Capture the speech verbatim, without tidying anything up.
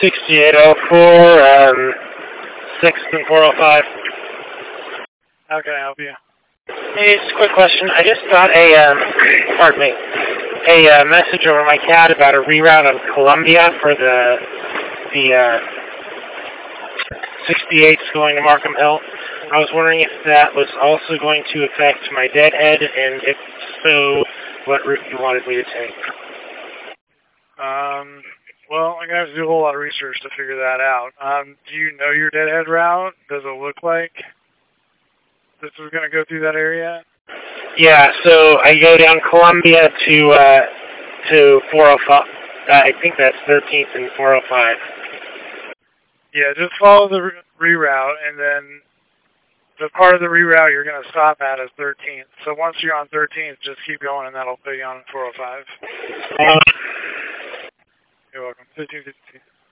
sixty-eight oh four, um, sixth and four oh five. How can I help you? Hey, just a quick question. I just got a, um, pardon me, a uh, message over my cat about a reroute on Columbia for the, the, uh, sixty-eights going to Markham Hill. I was wondering if that was also going to affect my deadhead, and if so, what route you wanted me to take. Um, well, I'm going to have to do a whole lot of research to figure that out. Um, do you know your deadhead route? Does it look like this is going to go through that area? Yeah, so I go down Columbia to, uh, to four oh five. Uh, I think that's thirteenth and four oh five. Yeah, just follow the re reroute, and then the part of the reroute you're going to stop at is thirteenth. So once you're on thirteenth, just keep going, and that'll put you on four oh five. Um, You're welcome. fifteen fifty-two.